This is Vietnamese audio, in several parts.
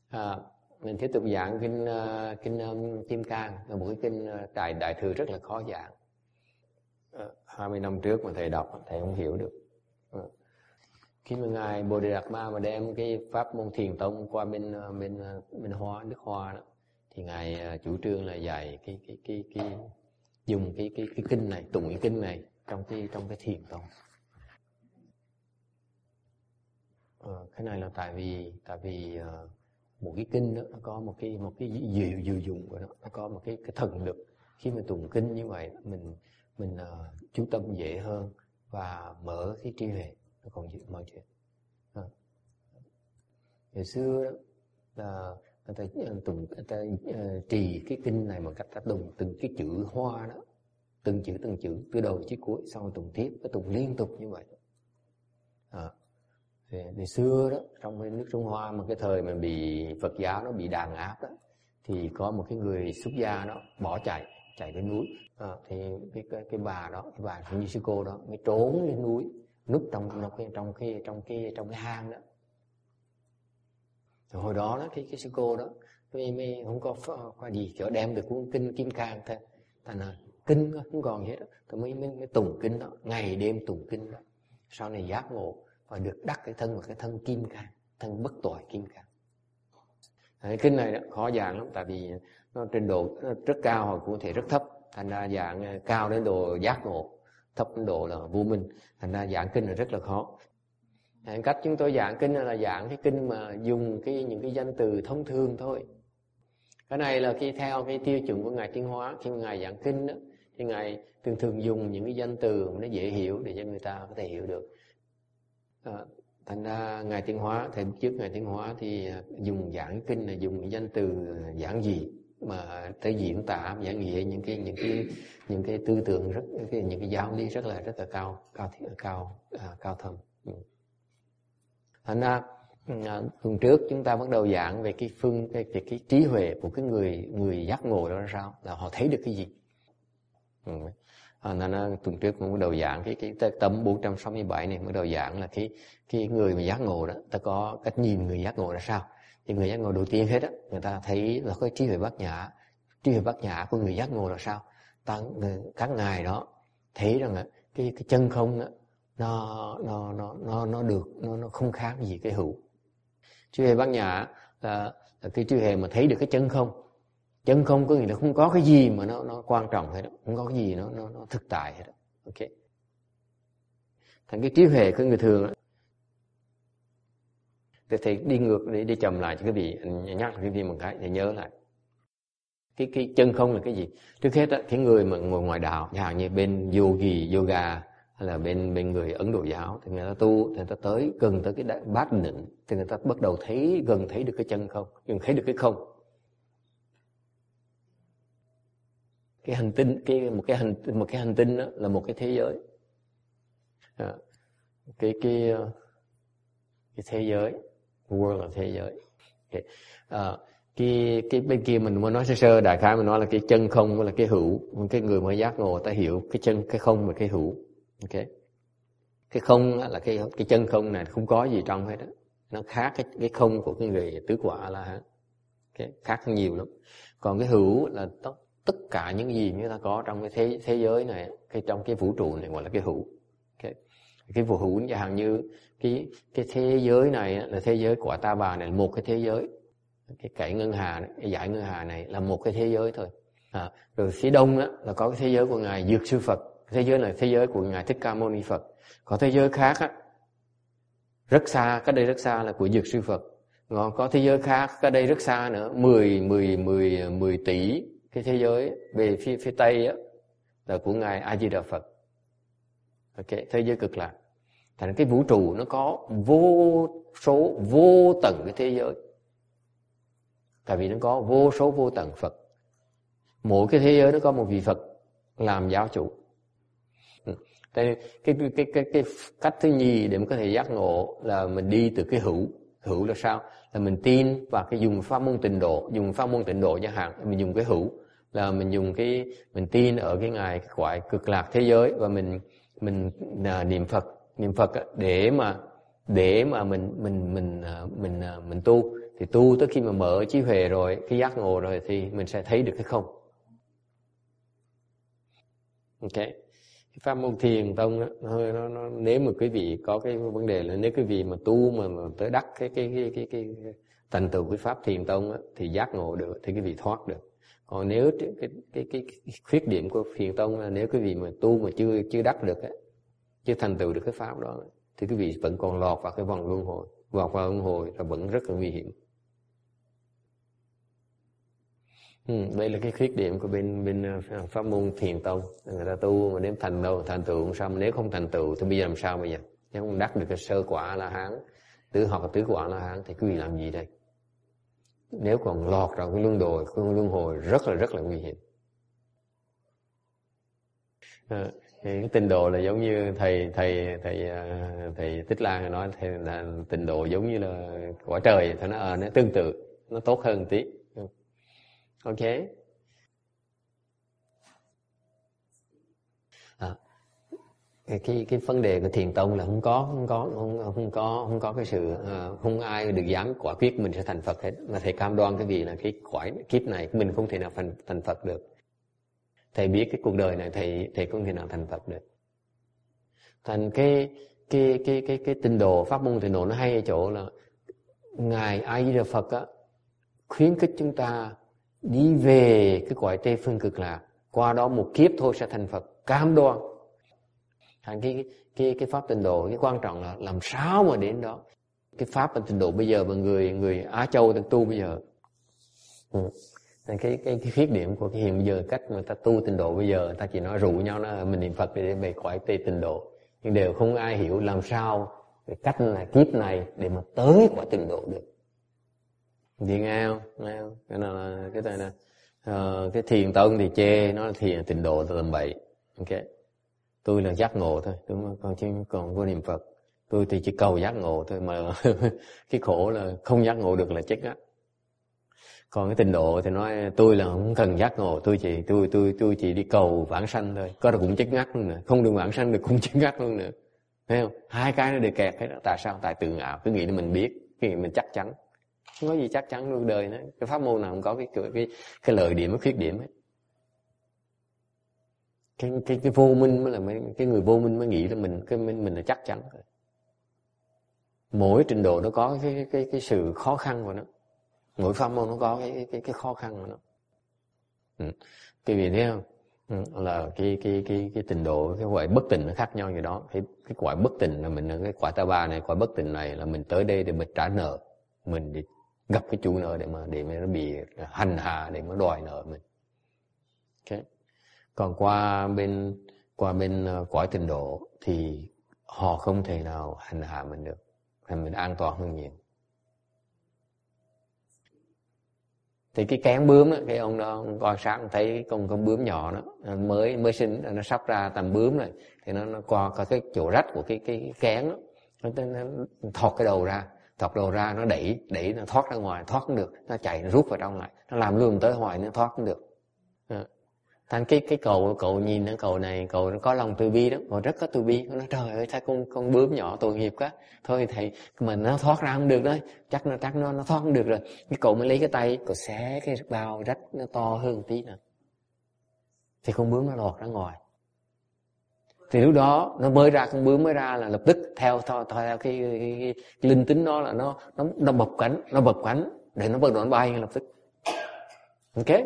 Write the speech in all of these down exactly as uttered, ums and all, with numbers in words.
À, mình tiếp tục giảng kinh uh, kinh um, Kim Cang, là một cái kinh uh, đại đại thừa rất là khó giảng. Uh, hai mươi năm trước mà thầy đọc thầy không hiểu được. Uh, khi mà ngài Bồ Đề Đạt Ma mà đem cái pháp môn Thiền Tông qua bên uh, bên uh, bên Hoa, nước Hoa đó, thì ngài uh, chủ trương là dạy cái cái cái cái dùng cái cái cái kinh này, tụng cái kinh này trong cái trong cái Thiền Tông. Uh, cái này là tại vì tại vì uh, một cái kinh đó, nó có một cái một cái diệu diệu dụng của nó, nó có một cái cái thần lực. Khi mà tụng kinh như vậy, mình mình uh, chú tâm dễ hơn và mở cái trí huệ, nó còn dễ mọi chuyện. À. Ngày xưa đó là người ta tụng, người ta uh, trì cái kinh này bằng cách ta tụng từng cái chữ Hoa đó, từng chữ từng chữ từ đầu chí cuối, xong rồi tụng tiếp, cái tụng liên tục như vậy. À. Thì, thì xưa đó, trong cái nước Trung Hoa mà cái thời mà bị Phật giáo nó bị đàn áp đó, thì có một cái người xuất gia đó bỏ chạy, chạy lên núi. À, thì cái, cái cái bà đó, cái bà như sư cô đó mới trốn lên núi, núp trong trong cái trong cái trong cái trong cái hang đó. Rồi hồi đó đó cái cái sư cô đó mới, mới không có khoa gì chở đem được cuốn kinh Kim Cang thôi, thành là kinh không còn gì hết đó. Thì mới, mới mới tụng kinh đó, ngày đêm tụng kinh đó. Sau này giác ngộ và được đắc cái thân, và cái thân Kim Cang, thân bất tội Kim Cang. Cái kinh này đó, khó giảng lắm, tại vì nó trên độ nó rất cao hoặc cũng thể rất thấp, thành ra giảng cao đến độ giác ngộ, thấp đến độ là vô minh, thành ra giảng kinh là rất là khó. Cách chúng tôi giảng kinh là giảng cái kinh mà dùng cái những cái danh từ thông thường thôi. Cái này là khi theo cái tiêu chuẩn của ngài Tiến Hóa, khi mà ngài giảng kinh đó, thì ngài thường thường dùng những cái danh từ mà nó dễ hiểu để cho người ta có thể hiểu được. À, thành ra ngài Tiến Hóa, thầy trước ngài Tiến Hóa thì dùng giảng kinh là dùng cái danh từ giảng dị mà tới diễn tả giảng nghĩa những cái những cái những cái tư tưởng rất cái, những cái giáo lý rất là rất là cao cao cao à, cao thâm. Thành ra tuần trước chúng ta bắt đầu giảng về cái phương cái, cái, cái trí huệ của cái người người giác ngộ đó là sao, là họ thấy được cái gì. Ừ. À, nên tuần trước cũng bắt đầu giảng cái cái tấm bốn trăm sáu mươi bảy này, bắt đầu giảng là cái cái người mà giác ngộ đó, ta có cách nhìn người giác ngộ là sao. Thì người giác ngộ đầu tiên hết á, người ta thấy là cái trí huệ bát nhã, trí huệ bát nhã của người giác ngộ là sao. Ta, các ngài đó thấy rằng là cái cái chân không đó, nó nó nó nó nó được nó nó không khác gì cái hữu. Trí huệ bát nhã là, là cái trí huệ mà thấy được cái chân không. Chân không có nghĩa là không có cái gì mà nó nó quan trọng hết đó, không có cái gì nó nó nó thực tại hết đó. Ok. Thành cái trí huệ của người thường đó, thì thầy đi ngược để đi chậm lại cho quý vị, nhắc quý vị một cái để nhớ lại. Cái cái chân không là cái gì? Trước hết đó, cái người mà ngồi ngoài đạo, chẳng hạn như bên yogi, yoga hay là bên bên người Ấn Độ giáo, thì người ta tu, thì người ta tới gần tới cái bát định, thì người ta bắt đầu thấy gần thấy được cái chân không, gần thấy được cái không. Cái hành tinh, cái một cái hành một cái hành tinh đó là một cái thế giới. À, cái cái cái thế giới, world là thế giới. Okay. À, cái cái bên kia mình muốn nói sơ sơ, đại khái mình nói là cái chân không với là cái hữu. Cái người mới giác ngộ ta hiểu cái chân, cái không và cái hữu. Ok. Cái không là cái cái chân không này không có gì trong hết đó. Nó khác cái cái không của cái người tứ quả là okay. Khác hơn nhiều lắm. Còn cái hữu là tất tất cả những gì chúng ta có trong cái thế thế giới này, cái trong cái vũ trụ này gọi là cái hữu. Okay. Cái vũ hữu chẳng hạn như cái cái thế giới này là thế giới của Ta Bà này là một cái thế giới. Cái cậy ngân hà này, cái dải ngân hà này là một cái thế giới thôi. À, rồi phía đông đó là có cái thế giới của ngài Dược Sư Phật, thế giới này thế giới của ngài Thích Ca Mâu Ni Phật. Có thế giới khác á, rất xa, cách đây rất xa là của Dược Sư Phật. Còn có thế giới khác cách đây rất xa nữa, mười mười mười mười tỷ cái thế giới về phía phía tây á là của ngài A Di Đà Phật. Ok, thế giới cực lạc. Thành cái vũ trụ nó có vô số vô tận cái thế giới. Tại vì nó có vô số vô tận Phật. Mỗi cái thế giới nó có một vị Phật làm giáo chủ. Cái, cái, cái, cái, cái cách thứ nhì để mình có thể giác ngộ là mình đi từ cái hữu. Hữu là sao? Là mình tin và cái dùng pháp môn tịnh độ. Dùng pháp môn tịnh độ chẳng hạn, mình dùng cái hữu. Là mình dùng cái, mình tin ở cái ngài cái gọi cực lạc thế giới. Và mình, mình à, niệm Phật. Niệm Phật để mà, để mà mình, mình, mình, mình, mình, mình tu. Thì tu tới khi mà mở trí huệ rồi, cái giác ngộ rồi thì mình sẽ thấy được cái không. Ok. Pháp môn thiền tông đó, nó, nó, nó, nếu mà quý vị có cái vấn đề là nếu quý vị mà tu mà, mà tới đắc cái cái cái cái, cái, cái thành tựu cái pháp thiền tông đó, thì giác ngộ được thì quý vị thoát được. Còn nếu cái cái cái, cái, cái khuyết điểm của thiền tông là nếu quý vị mà tu mà chưa chưa đắc được ấy, chưa thành tựu được cái pháp đó thì quý vị vẫn còn lọt vào cái vòng luân hồi, lọt vào luân hồi là vẫn rất là nguy hiểm. Ừ, đây là cái khuyết điểm của bên bên pháp môn thiền tông. Người ta tu mà nếu thành đâu thành tựu không sao, nếu không thành tựu thì bây giờ làm sao bây giờ? Nếu không đắc được cái sơ quả La Hán, tứ hoặc là tứ quả La Hán thì quý vị làm gì đây? Nếu còn lọt vào cái luân hồi, cái luân hồi rất là rất là nguy hiểm. À, cái tịnh độ là giống như thầy thầy thầy thầy Tích Lan nói, thầy là tịnh độ giống như là quả trời, thì nó à, nó tương tự, nó tốt hơn một tí. Ok. À, cái cái cái vấn đề của thiền tông là không có không có không, không có không có cái sự uh, không ai được dám quả quyết mình sẽ thành Phật hết. Mà thầy cam đoan cái gì là cái quả kiếp này mình không thể nào thành thành Phật được. Thầy biết cái cuộc đời này thầy thầy không thể nào thành Phật được. Thành cái cái cái cái cái tịnh độ, pháp môn tịnh độ nó hay ở chỗ là ngài A Di Đà Phật á khuyến khích chúng ta đi về cái cõi Tây Phương Cực Lạc, qua đó một kiếp thôi sẽ thành Phật, cam đoan. Thành cái cái cái pháp tịnh độ, cái quan trọng là làm sao mà đến đó. Cái pháp tịnh độ bây giờ mà người người Á Châu đang tu bây giờ, ừ. cái cái cái khuyết điểm của cái hiện bây giờ cách mà ta tu tịnh độ bây giờ, người ta chỉ nói rủ nhau là mình niệm Phật để về cõi Tây tịnh độ, nhưng đều không ai hiểu làm sao cái cách này kiếp này để mà tới cõi tịnh độ được. Thì nghe không? Nghe không? Cái này là cái này là uh, cái thiền tông thì chê nó là thiền tịnh độ là làm bậy. Ok. Tôi là giác ngộ thôi, tôi còn chứ còn vô niệm Phật. Tôi thì chỉ cầu giác ngộ thôi, mà cái khổ là không giác ngộ được là chết ngắt. Còn cái tịnh độ thì nói tôi là không cần giác ngộ, tôi chỉ tôi tôi tôi chỉ đi cầu vãng sanh thôi. Có là cũng chết ngắt luôn nữa, không được vãng sanh được cũng chết ngắt luôn nữa. Thấy không? Hai cái nó đều kẹt hết. Tại sao? Tại tự ngạo, cứ nghĩ là mình biết, cái nghĩ mình chắc chắn. Không có gì chắc chắn trong đời nữa. Cái pháp môn nào cũng có cái cái cái lợi điểm, cái khuyết điểm ấy. Cái cái cái vô minh mới là mấy, cái người vô minh mới nghĩ là mình cái mình mình là chắc chắn. Mỗi trình độ nó có cái cái cái sự khó khăn của nó. Mỗi pháp môn nó có cái cái cái khó khăn của nó. Ừ. Cái gì thấy không? Ừ. Là cái cái cái cái trình độ, cái quả bất tình nó khác nhau như đó. Cái cái quả bất tình là mình, cái quả ta ba này, quả bất tình này là mình tới đây để mình trả nợ, mình đi gặp cái chủ nợ để mà để mà nó bị hành hạ, để mà đòi nợ mình. Okay. Còn qua bên qua bên cõi tịnh độ thì họ không thể nào hành hạ mình được, thành mình an toàn hơn nhiều. Thì cái kén bướm đó, cái ông đó quan sát thấy con con bướm nhỏ đó mới mới sinh, nó sắp ra tầm bướm này, thì nó nó qua coi cái chỗ rách của cái cái kén đó, nó, nó, nó thọt cái đầu ra, thọt đầu ra, nó đẩy đẩy nó thoát ra ngoài, thoát không được, nó chạy nó rút vào trong lại, nó làm luôn tới hoài nó thoát không được. À. Thành cái cái cậu cậu nhìn cái cậu này, cậu nó có lòng từ bi đó, cậu rất có từ bi, nó nói trời ơi thấy con con bướm nhỏ tội nghiệp quá, thôi thầy mình nó thoát ra không được đấy, chắc nó chắc nó nó thoát không được rồi. Cái cậu mới lấy cái tay, cậu xé cái bao rách nó to hơn một tí nữa, thì con bướm nó lọt ra ngoài. Thì lúc đó nó mới ra, con bướm mới ra là lập tức theo theo, theo cái, cái, cái, cái linh tính đó là nó nó nó bập cánh, nó bập cánh để nó bắt đầu nó bay ngay lập tức. Ok.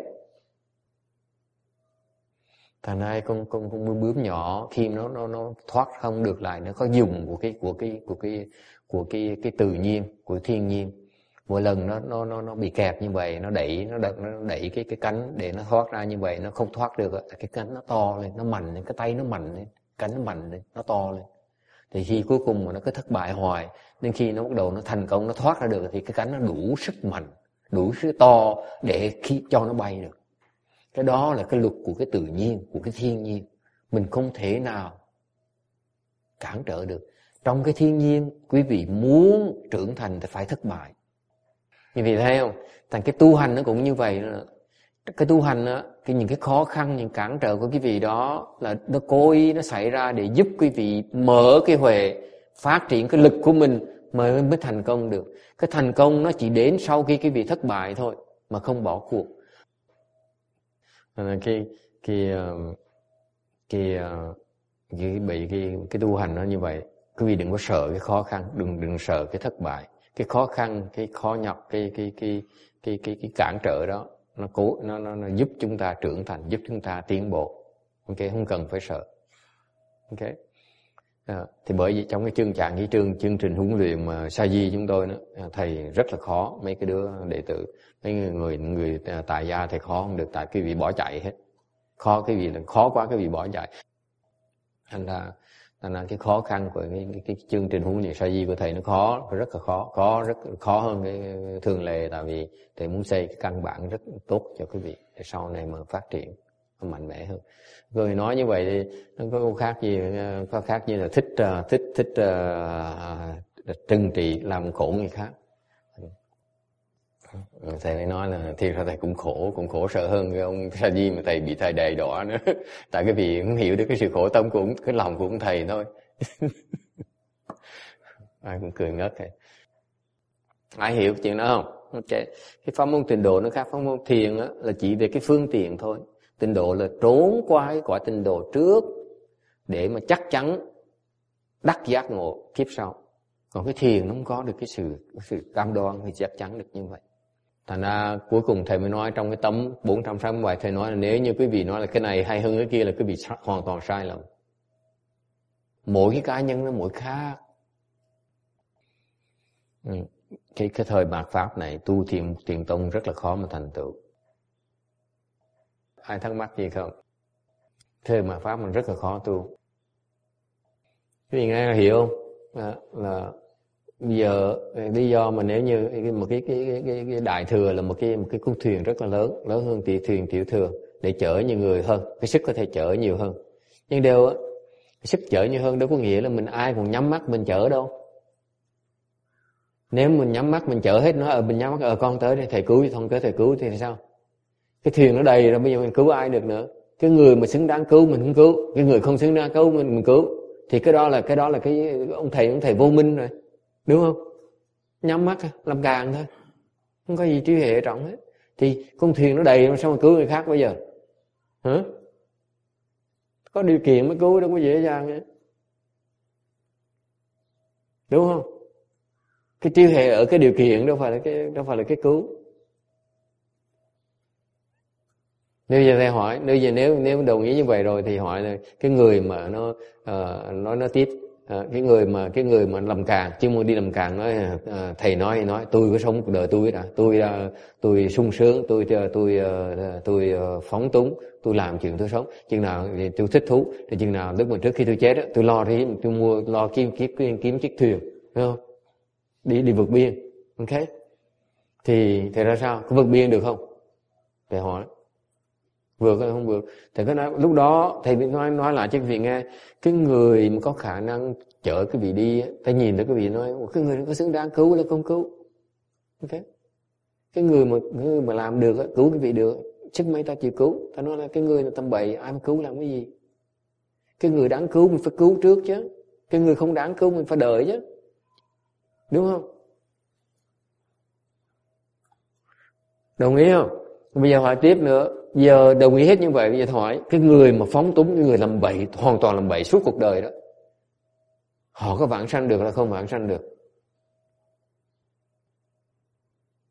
Thành ra con con con bướm nhỏ khi nó nó nó thoát không được lại, nó có dùng của cái của cái của cái của cái cái tự nhiên, của thiên nhiên. Mỗi lần nó nó nó nó bị kẹt như vậy, nó đẩy nó đẩy, nó đẩy cái cái cánh để nó thoát ra như vậy, nó không thoát được, cái cánh nó to lên, nó mạnh lên, cái tay nó mạnh lên, cánh nó mạnh lên, nó to lên. Thì khi cuối cùng mà nó cứ thất bại hoài, nên khi nó bắt đầu nó thành công, nó thoát ra được thì cái cánh nó đủ sức mạnh, đủ sức to để khi cho nó bay được. Cái đó là cái luật của cái tự nhiên, của cái thiên nhiên. Mình không thể nào cản trở được. Trong cái thiên nhiên, quý vị muốn trưởng thành thì phải thất bại. Như vậy thấy không? Thành cái tu hành nó cũng như vậy. Cái tu hành đó, cái những cái khó khăn, những cản trở của quý vị đó là nó cố ý nó xảy ra để giúp quý vị mở cái huệ, phát triển cái lực của mình mới mới thành công được. Cái thành công nó chỉ đến sau khi cái vị thất bại thôi, mà không bỏ cuộc. Cái cái cái cái, cái bị cái cái tu hành nó như vậy. Quý vị đừng có sợ cái khó khăn, đừng đừng sợ cái thất bại, cái khó khăn, cái khó nhọc, cái cái cái cái cái cái cản trở đó, nó cố nó nó, nó giúp chúng ta trưởng thành, giúp chúng ta tiến bộ. Ok, không cần phải sợ. Ok. À, thì bởi vì trong cái chương trạng cái chương chương trình huấn luyện mà sa di chúng tôi đó, thầy rất là khó, mấy cái đứa đệ tử, mấy người người, người tại gia thầy khó không được, tại cái vị bỏ chạy hết, khó cái vị là khó quá, cái vị bỏ chạy. Thành ra thành ra cái khó khăn của cái, cái, cái chương trình huấn luyện sa di của thầy nó khó, rất là khó, khó rất khó hơn cái thường lệ, tại vì thầy muốn xây cái căn bản rất tốt cho quý vị để sau này mà phát triển mạnh mẽ hơn. Rồi nói như vậy thì nó có khác gì, có khác như là thích thích thích uh, trừng trị làm khổ người khác. Thầy mới nói là thiệt ra thầy cũng khổ, cũng khổ sợ hơn cái ông sa di mà thầy bị thầy đầy đọa nữa. Tại cái vị không hiểu được cái sự khổ tâm của cái lòng của ông thầy thôi. Ai cũng cười ngất rồi. Ai hiểu chuyện đó không? Okay. Cái pháp môn tịnh độ nó khác pháp môn thiền á, là chỉ về cái phương tiện thôi. Tịnh độ là trốn qua cái quả tịnh độ trước để mà chắc chắn đắc giác ngộ kiếp sau. Còn cái thiền nó không có được cái sự cái sự cam đoan thì chắc chắn được như vậy. Thành ra cuối cùng thầy mới nói trong cái tấm bốn trăm sáu mươi bảy, thầy nói là nếu như quý vị nói là cái này hay hơn cái kia là quý vị hoàn toàn sai lầm. Mỗi cái cá nhân nó mỗi khác. Ừ. Cái, cái thời mạt Pháp này tu thiền thiền tông rất là khó mà thành tựu. Ai thắc mắc gì không? Thời mạt Pháp mình rất là khó tu. Quý vị nghe hiểu không? À, là bây giờ lý do mà nếu như một cái cái cái cái, cái đại thừa là một cái một cái cung thuyền rất là lớn, lớn hơn tỷ thuyền tiểu thừa để chở nhiều người hơn, cái sức có thể chở nhiều hơn. Nhưng đều cái sức chở nhiều hơn đâu có nghĩa là mình ai cũng nhắm mắt mình chở đâu. Nếu mình nhắm mắt mình chở hết nó, ở mình nhắm mắt ở con tới đây thầy cứu thì không tới thầy cứu thì sao? Cái thuyền nó đầy rồi bây giờ mình cứu ai được nữa? Cái người mà xứng đáng cứu mình không cứu, cái người không xứng đáng cứu mình mình cứu, thì cái đó là cái đó là cái ông thầy ông thầy vô minh rồi, đúng không? Nhắm mắt làm càng thôi, không có gì trí hệ trọng hết. Thì con thuyền nó đầy mà sao mà cứu người khác bây giờ? Hả? Có điều kiện mới cứu đâu có dễ dàng nữa, đúng không? Cái trí hệ ở cái điều kiện đâu phải là cái đâu phải là cái cứu. Nếu giờ thầy hỏi, nếu giờ nếu nếu đồng ý như vậy rồi thì hỏi là cái người mà nó uh, nói nó tiếp, uh, cái người mà cái người mà làm càng, chứ muốn đi làm càng nói uh, thầy nói thì nói tôi có sống cuộc đời tôi đã, tôi uh, tôi sung sướng, tôi tôi tôi, uh, tôi uh, phóng túng, tôi làm chuyện tôi sống, chừng nào thì tôi thích thú, thì chừng nào lúc mà trước khi tôi chết đó, tôi lo đi tôi mua lo kiếm kiếm kiếm chiếc thuyền, phải không? Đi đi vượt biên, ok? Thì thì ra sao? Có vượt biên được không? Thầy hỏi. Vượt hay không vượt? Thầy có nói lúc đó thầy nói nói lại cho quý vị nghe, cái người mà có khả năng chở quý vị đi, ta nhìn thấy quý vị nói cái người đó có xứng đáng cứu hay không cứu, ok? Cái người mà cái người mà làm được cứu quý vị được, sức mấy ta chịu cứu. Ta nói là cái người là tầm bậy, ai mà cứu làm cái gì? Cái người đáng cứu mình phải cứu trước chứ, cái người không đáng cứu mình phải đợi chứ, đúng không? Đồng ý không? Bây giờ hỏi tiếp nữa. Giờ đồng ý hết như vậy, bây giờ hỏi cái người mà phóng túng, cái người làm bậy, hoàn toàn làm bậy suốt cuộc đời đó, họ có vãng sanh được là không vãng sanh được?